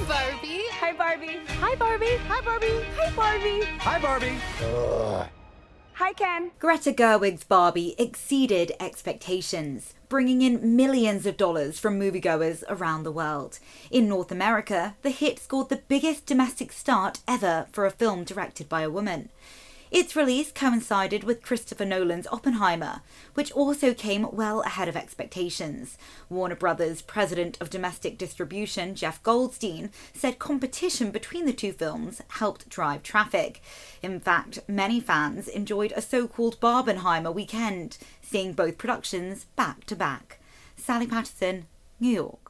Barbie. Hi, Barbie. Hi, Barbie. Hi, Barbie. Hi, Barbie. Hi, Barbie. Hi, Ken. Greta Gerwig's Barbie exceeded expectations, bringing in millions of dollars from moviegoers around the world. In North America, the hit scored the biggest domestic start ever for a film directed by a woman. Its release coincided with Christopher Nolan's Oppenheimer, which also came well ahead of expectations. Warner Brothers' president of domestic distribution, Jeff Goldstein, said competition between the two films helped drive traffic. In fact, many fans enjoyed a so-called Barbenheimer weekend, seeing both productions back to back. Sally Patterson, New York.